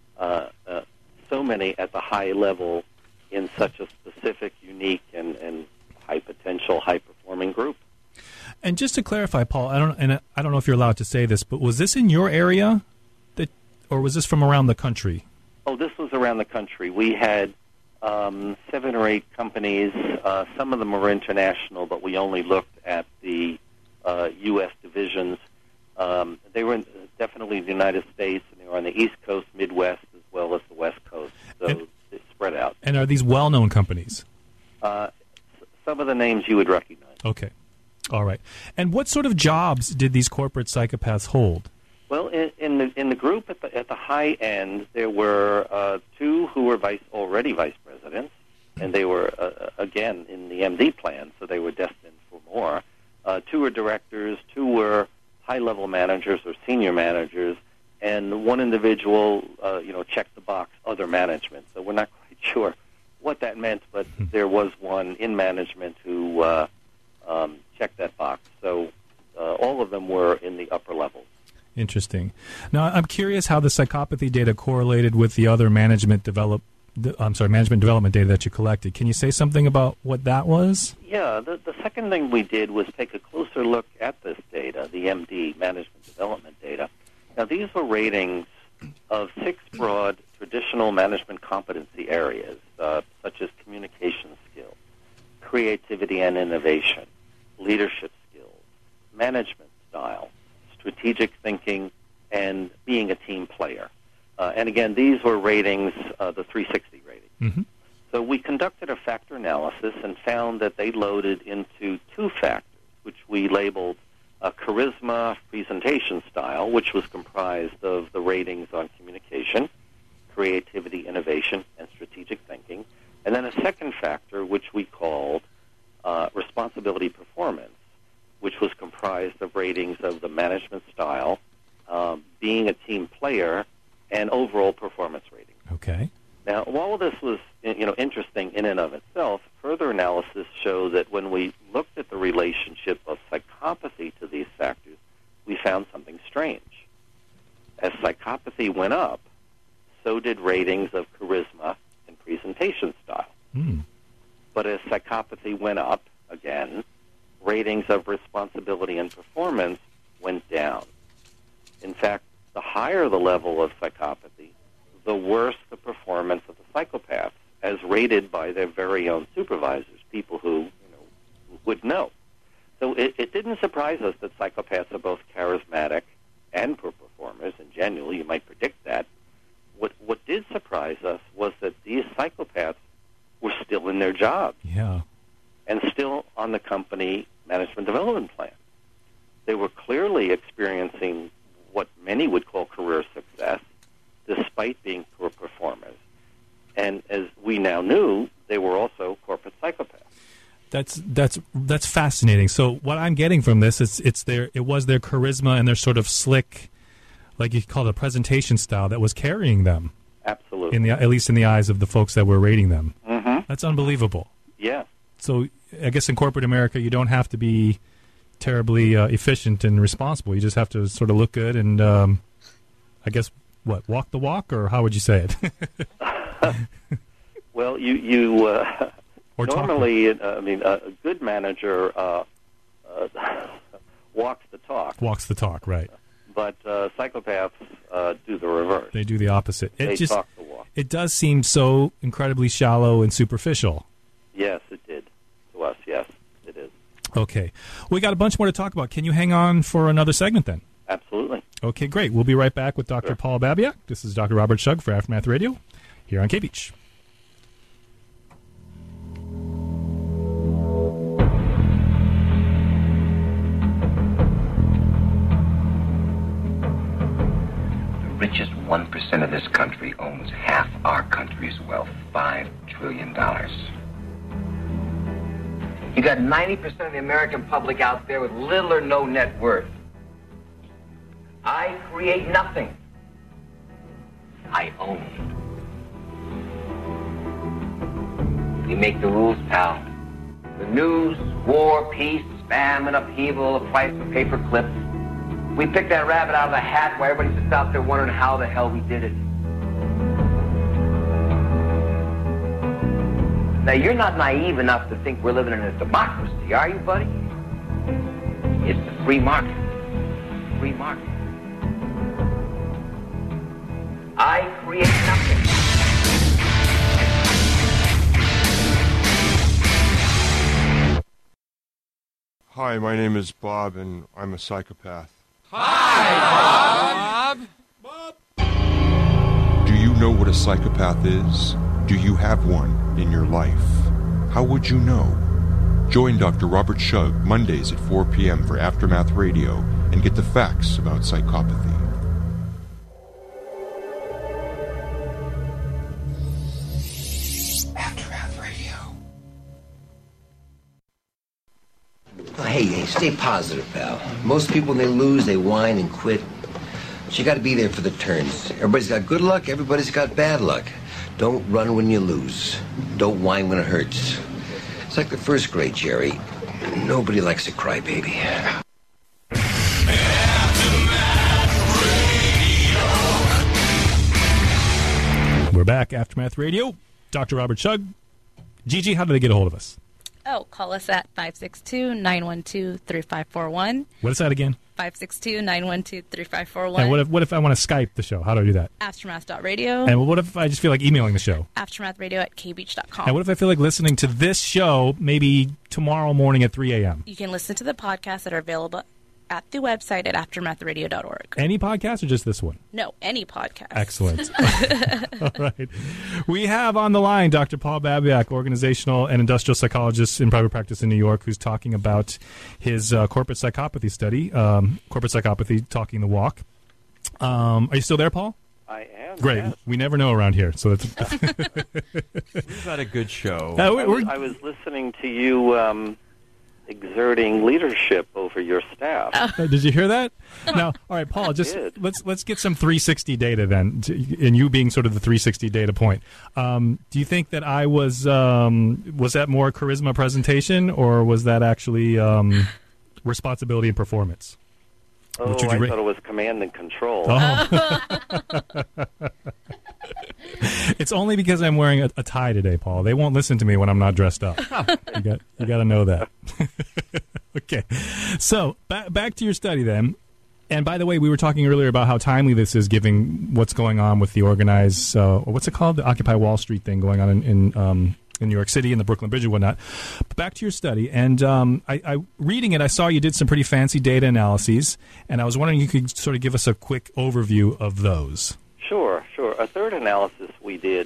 so many at the high level in such a specific, unique, and high potential, high performing group.
And just to clarify, Paul, I don't know if you're allowed to say this, but was this in your area, or was this from around the country?
Oh, this was around the country. We had 7 or 8 companies. Some of them were international, but we only looked at the U.S. divisions. They were definitely in the United States, and they were on the East Coast, Midwest, as well as the West Coast. So they spread out.
And are these well-known companies?
Some of the names you would recognize.
Okay. All right. And what sort of jobs did these corporate psychopaths hold?
Well, in the group at the high end, there were 2 who were already vice presidents, and they were again in the MD plan, so they were destined for more. 2 were directors, 2 were high-level managers or senior managers, and 1 individual, checked the box other management. So we're not quite sure what that meant, but there was one in management who checked that box. So all of them were in the upper levels.
Interesting. Now, I'm curious how the psychopathy data correlated with the other management development data that you collected. Can you say something about what that was?
Yeah, the second thing we did was take a closer look at this data, the MD, management development data. Now, these were ratings of 6 broad traditional management competency areas, such as communication skills, creativity and innovation, leadership skills, management style, strategic thinking, and being a team player. And again, these were ratings, the 360 rating.
Mm-hmm.
So we conducted a factor analysis and found that they loaded into 2 factors, which we labeled charisma, presentation style, which was comprised of the ratings on communication, creativity, innovation, and strategic thinking. And then a second factor, which we called responsibility performance, which was comprised of ratings of the management style, being a team player, and overall performance rating.
Okay.
Now, while this was interesting in and of itself, further analysis showed that when we looked at the relationship of psychopathy to these factors, we found something strange. As psychopathy went up, so did ratings of charisma and presentation style. But as psychopathy went up, again, ratings of responsibility and performance went down. In fact, the higher the level of psychopathy, the worse the performance of the psychopaths, as rated by their very own supervisors, people who would know. So it didn't surprise us that psychopaths are both charismatic and poor performers. In general, you might predict that. What did surprise us was that these psychopaths were still in their jobs.
Yeah.
And still on the company management development plan. They were clearly experiencing what many would call career success, despite being poor performers. And as we now knew, they were also corporate psychopaths.
That's fascinating. So what I'm getting from this is it was their charisma and their sort of slick, like you call it, a presentation style that was carrying them.
Absolutely.
At least in the eyes of the folks that were rating them.
Mm-hmm.
That's unbelievable.
Yeah.
So I guess in corporate America, you don't have to be terribly efficient and responsible. You just have to sort of look good and, I guess, walk the walk, or how would you say it?
Well, you normally, a good manager walks the talk.
Walks the talk, right.
But psychopaths do the reverse.
They do the opposite.
They talk the walk.
It does seem so incredibly shallow and superficial.
Yes, it did. To us, yes, it is.
Okay. We got a bunch more to talk about. Can you hang on for another segment then?
Absolutely.
Okay, great. We'll be right back with Dr. Paul Babiak. This is Dr. Robert Shug for Aftermath Radio here on K-Beach.
The richest 1% of this country owns half our country's wealth, $5 trillion. You got 90% of the American public out there with little or no net worth. I create nothing. I own.
We make the rules, pal. The news, war, peace, spam, and upheaval, the price of paper clips. We pick that rabbit out of the hat while everybody sits out there wondering how the hell we did it. Now, you're not naive enough to think we're living in a democracy, are you, buddy? It's the free market. Free market. I create nothing.
Hi, my name is Bob, and I'm a psychopath.
Hi, Bob!
Do you know what a psychopath is? Do you have one in your life? How would you know? Join Dr. Robert Shug Mondays at 4 p.m. for Aftermath Radio and get the facts about psychopathy.
Aftermath Radio.
Oh, hey, stay positive, pal. Most people, when they lose, they whine and quit. But you got to be there for the turns. Everybody's got good luck, everybody's got bad luck. Don't run when you lose. Don't whine when it hurts. It's like the first grade, Jerry. Nobody likes a crybaby.
We're back, Aftermath Radio. Dr. Robert Shug. Gigi, how do they get a hold of us?
Oh, call us at 562-912-3541.
What is that again?
562-912-3541.
And what if I want to Skype the show? How do I do that?
Aftermath.radio.
And what if I just feel like emailing the show?
Aftermathradio@kbeach.com.
And what if I feel like listening to this show maybe tomorrow morning at 3 a.m.?
You can listen to the podcasts that are available at the website at aftermathradio.org.
Any podcast or just this one?
No, any podcast.
Excellent. All right. We have on the line Dr. Paul Babiak, organizational and industrial psychologist in private practice in New York, who's talking about his corporate psychopathy study, corporate psychopathy, talking the walk. Are you still there, Paul?
I am.
Great.
Yes.
We never know around here, so that's
We've got a good show.
I was listening to you exerting leadership over your staff.
Did you hear that? Now, all right, Paul. Just let's get some 360 data then, and you being sort of the 360 data point. Do you think that I was that more charisma presentation, or was that actually responsibility and performance?
Oh, I thought it was command and control.
Oh. It's only because I'm wearing a tie today, Paul. They won't listen to me when I'm not dressed up. You got to know that. Okay. So back to your study then. And by the way, we were talking earlier about how timely this is, given what's going on with the organized, what's it called, the Occupy Wall Street thing going on in New York City and the Brooklyn Bridge and whatnot. But back to your study, and I reading it, I saw you did some pretty fancy data analyses, and I was wondering if you could sort of give us a quick overview of those.
Sure. A third analysis we did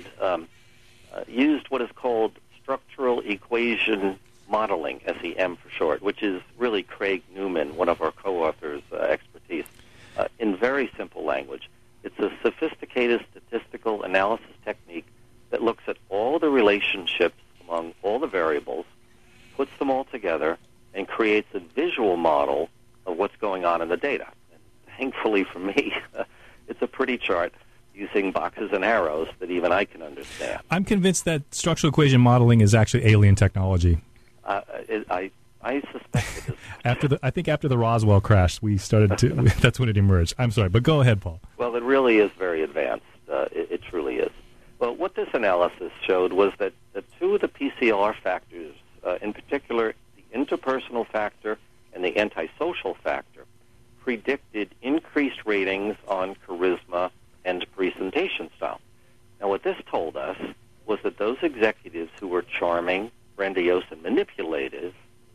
used what is called structural equation modeling, SEM for short, which is really Craig Newman, one of our co-authors' expertise. In very simple language, it's a sophisticated statistical analysis technique that looks at all the relationships among all the variables, puts them all together, and creates a visual model of what's going on in the data. And thankfully for me, it's a pretty chart using boxes and arrows that even I can understand.
I'm convinced that structural equation modeling is actually alien technology.
I suspect it is.
I think after the Roswell crash, we started to. That's when it emerged. I'm sorry, but go ahead, Paul.
Well, it really is very advanced. It truly is. Well, what this analysis showed was that two of the PCLR factors, in particular the interpersonal factor and the antisocial factor, predicted increased ratings on charisma and presentation style. Now, what this told us was that those executives who were charming, grandiose, and manipulative,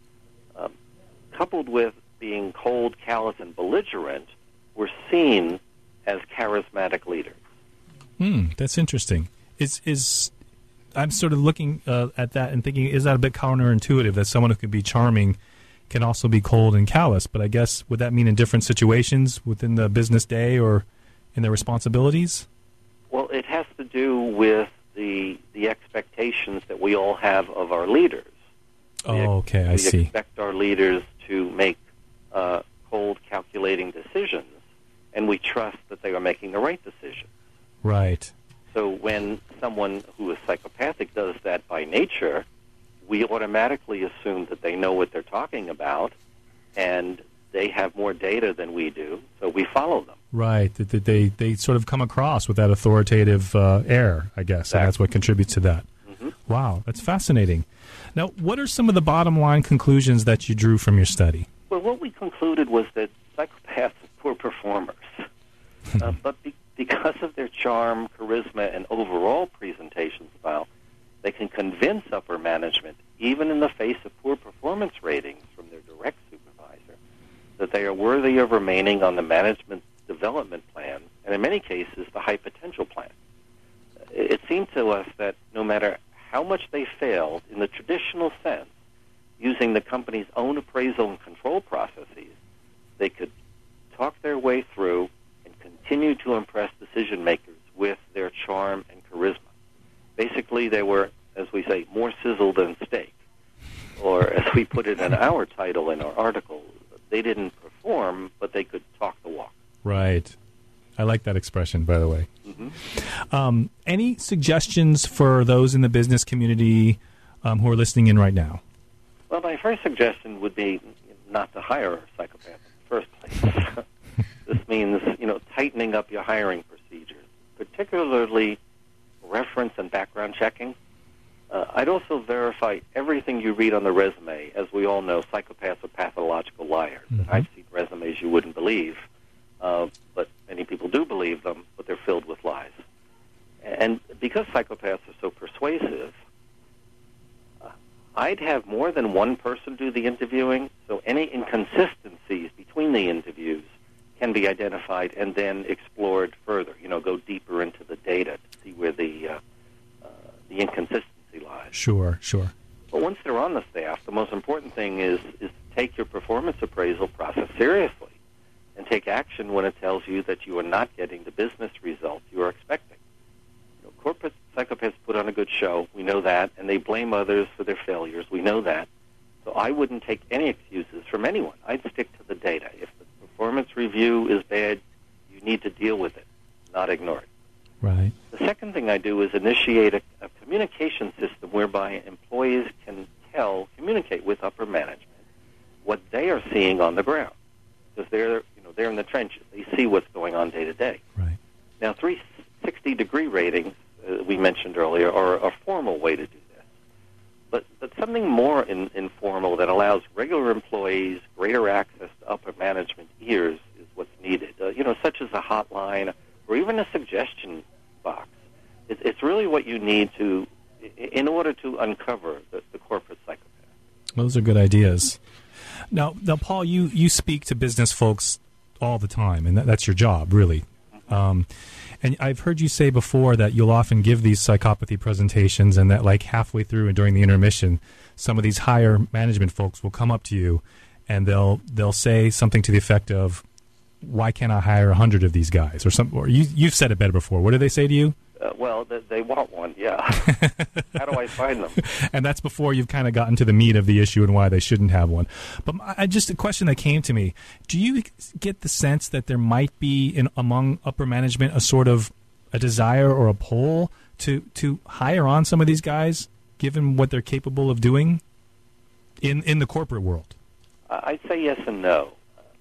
coupled with being cold, callous, and belligerent, were seen as charismatic leaders.
That's interesting. I'm sort of looking at that and thinking, is that a bit counterintuitive that someone who could be charming can also be cold and callous? But I guess, would that mean in different situations within the business day or in their responsibilities?
Well, it has to do with the expectations that we all have of our leaders.
Oh, okay, I see.
We expect our leaders to make cold, calculating decisions, and we trust that they are making the right decision.
Right.
So when someone who is psychopathic does that by nature, we automatically assume that they know what they're talking about, and they have more data than we do, so we follow them.
Right. They sort of come across with that authoritative air, I guess, and that's what contributes to that.
Mm-hmm.
Wow, that's fascinating. Now, what are some of the bottom line conclusions that you drew from your study?
Well, what we concluded was that psychopaths are poor performers. But because of their charm, charisma, and overall presentation style, they can convince upper management, even in the face of poor performance ratings from their direct supervisor, that they are worthy of remaining on the management development plan, and in many cases, the high potential plan. It seemed to us that no matter how much they failed in the traditional sense, using the company's own appraisal and control processes, they could talk their way through and continue to impress decision makers with their charm and charisma. Basically, they were, as we say, more sizzle than steak. Or, as we put it in our title in our article, they didn't perform, but they could talk the walk.
Right. I like that expression, by the way.
Mm-hmm.
Any suggestions for those in the business community who are listening in right now?
Well, my first suggestion would be not to hire a psychopath in the first place. This means, tightening up your hiring procedures, particularly reference and background checking. I'd also verify everything you read on the resume. As we all know, psychopaths are pathological liars.
Mm-hmm.
I've seen resumes you wouldn't believe, but many people do believe them, but they're filled with lies. And because psychopaths are so persuasive, I'd have more than one person do the interviewing, so any inconsistencies between the interviews can be identified and then explored further. Go deeper into the data to see where the inconsistency lies.
Sure.
But once they're on the staff, the most important thing is to take your performance appraisal process seriously and take action when it tells you that you are not getting the business results you are expecting. Corporate psychopaths put on a good show, we know that, and they blame others for their failures, we know that. So I wouldn't take any excuses from anyone. I'd stick to the data. If the performance review is bad, you need to deal with it, not ignore it.
Right.
The second thing I do is initiate a communication system whereby employees can communicate with upper management what they are seeing on the ground, because they're in the trenches. They see what's going on day to day.
Right.
Now, 360-degree ratings, we mentioned earlier, are a formal way to do this. But something more informal that allows regular employees greater access to upper management ears is what's needed. Such as a hotline or even a suggestion box. It's really what you need in order to uncover the corporate psychopath.
Those are good ideas. Now, Paul, you speak to business folks all the time, and that's your job, really. And I've heard you say before that you'll often give these psychopathy presentations, and that like halfway through and during the intermission, some of these higher management folks will come up to you, and they'll say something to the effect of, "Why can't I hire 100 of these guys?" Or something. Or you've said it better before. What do they say to you?
Well, they want one, yeah. How do I find them?
And that's before you've kind of gotten to the meat of the issue and why they shouldn't have one. But just a question that came to me. Do you get the sense that there might be among upper management a sort of a desire or a pull to hire on some of these guys, given what they're capable of doing in the corporate world?
I'd say yes and no.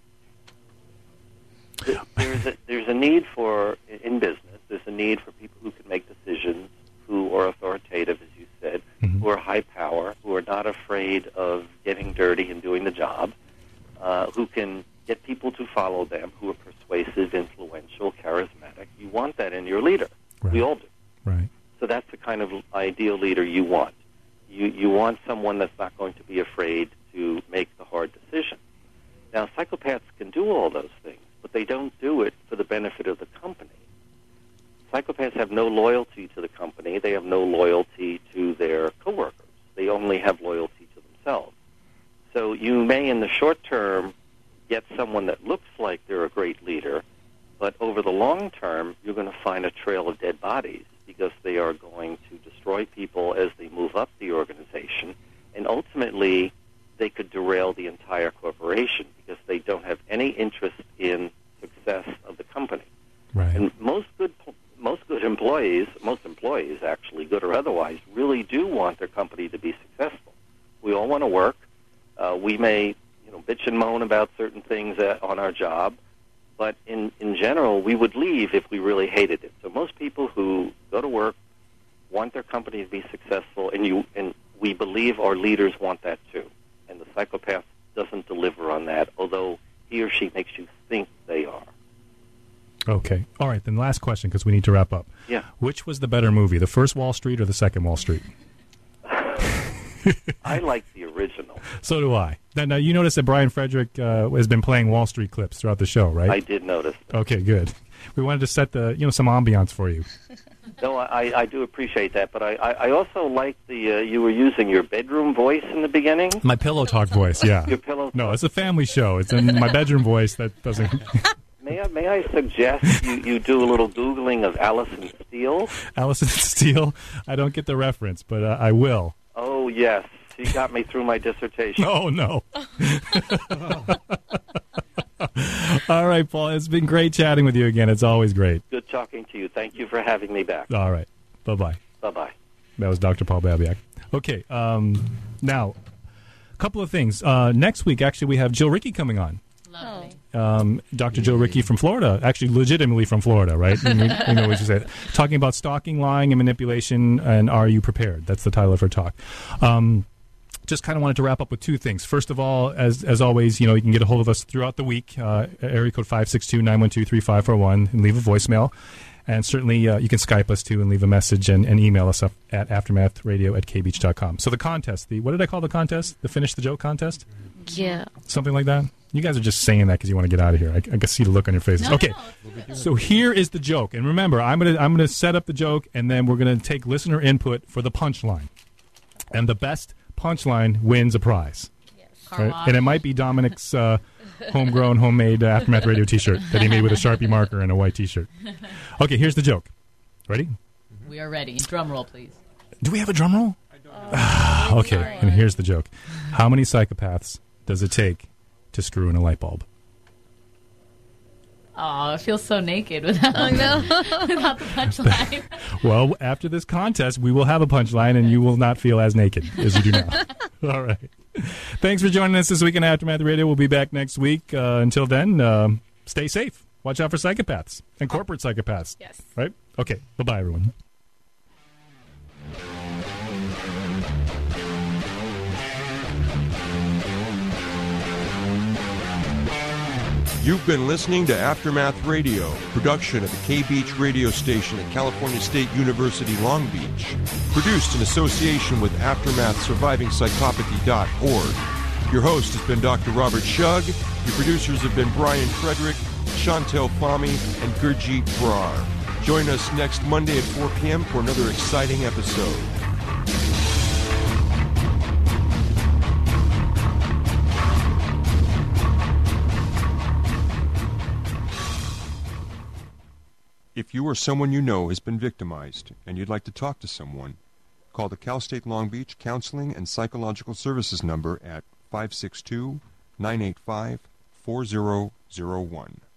There's a need in business, there's a need for people who can make decisions, who are authoritative, as you said, who are high power, who are not afraid of getting dirty and doing the job, who can get people to follow them, who are persuasive, influential, charismatic. You want that in your leader.
Right.
We all do.
Right.
So that's the kind of ideal leader you want. You want someone that's not going to be afraid to make the hard decision. Now, psychopaths can do all those things, but they don't do it for the benefit of the company. Psychopaths have no loyalty to the company. They have no loyalty to their coworkers. They only have loyalty to themselves. So you may, in the short term, get someone that looks like they're a great leader, but over the long term, you're going to find a trail of dead bodies because they are going to destroy people as they move up the organization, and ultimately they could derail the entire corporation because they don't have any interest in success of the company.
Right.
And most good employees, otherwise, really do want their company to be successful. We all want to work. We may, bitch and moan about certain things on our job, but in general, we would leave if we really hated it. So most people who go to work want their company to be successful, and we believe our leaders want that too. And the psychopath doesn't deliver on that, although he or she makes you think they are.
Okay. All right, then last question, because we need to wrap up.
Yeah.
Which was the better movie, the first Wall Street or the second Wall Street?
I like the original.
So do I. Now, you notice that Brian Frederick has been playing Wall Street clips throughout the show, right?
I did notice.
Okay, good. We wanted to set some ambiance for you.
No, I do appreciate that, but I also like you were using your bedroom voice in the beginning.
My pillow talk voice, yeah.
Your pillow.
No, it's a family show. It's in my bedroom voice that doesn't.
May I suggest you do a little Googling of Alison Steele?
Alison Steele? I don't get the reference, but I will.
Oh, yes. She got me through my dissertation.
Oh, no. All right, Paul. It's been great chatting with you again. It's always great.
Good talking to you. Thank you for having me back.
All right. Bye-bye.
Bye-bye.
That was Dr. Paul Babiak. Okay. Now, a couple of things. Next week, actually, we have Jill Rickey coming on.
Lovely.
Dr. Jill Rickey from Florida, actually legitimately from Florida, right? we know what you said. Talking about stalking, lying, and manipulation, and are you prepared? That's the title of her talk. Just kind of wanted to wrap up with two things. First of all, as always, you can get a hold of us throughout the week, area code 562-912-3541, and leave a voicemail. And certainly you can Skype us, too, and leave a message and email us up at aftermathradio@kbeach.com. So the contest, what did I call the contest? The Finish the Joke contest?
Yeah.
Something like that? You guys are just saying that because you want to get out of here. I can see the look on your faces.
No,
okay, so here is the joke. And remember, I'm gonna set up the joke, and then we're going to take listener input for the punchline. And the best punchline wins a prize.
Yes.
Right? And it might be Dominic's homegrown, homemade Aftermath Radio T-shirt that he made with a Sharpie marker and a white T-shirt. Okay, here's the joke. Ready?
We are ready. Drum roll, please.
Do we have a drum roll? Okay, and here's the joke. How many psychopaths does it take to screw in a light bulb?
Oh, it feels so naked without the punchline.
Well, after this contest, we will have a punchline, and you will not feel as naked as you do now. All right. Thanks for joining us this week on Aftermath Radio. We'll be back next week. Until then, stay safe. Watch out for psychopaths and corporate psychopaths.
Yes.
Right? Okay. Bye-bye, everyone.
You've been listening to Aftermath Radio, production of the K-Beach radio station at California State University, Long Beach. Produced in association with AftermathSurvivingPsychopathy.org. Your host has been Dr. Robert Shug. Your producers have been Brian Frederick, Chantel Fahmy, and Gurjeet Brar. Join us next Monday at 4 p.m. for another exciting episode. If you or someone you know has been victimized and you'd like to talk to someone, call the Cal State Long Beach Counseling and Psychological Services number at 562-985-4001.